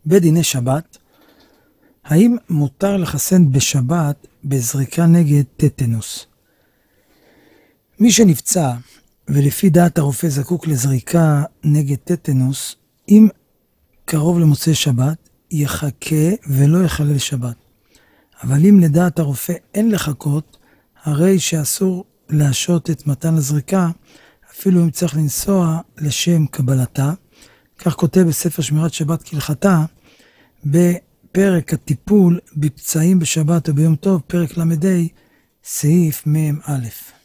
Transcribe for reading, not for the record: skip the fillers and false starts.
בדיני שבת, האם מותר לחסן בשבת בזריקה נגד טטנוס? מי שנפצע ולפי דעת הרופא זקוק לזריקה נגד טטנוס, אם קרוב למוצאי שבת, יחכה ולא יחלל שבת. אבל אם לדעת הרופא אין לחכות, הרי שאסור להשעות את מתן הזריקה, אפילו אם צריך לנסוע לשם קבלתה. כך כותב בספר שמירת שבת כהלכתה, בפרק הטיפול בפצעים בשבת וביום טוב, פרק למדי, סעיף מ"א.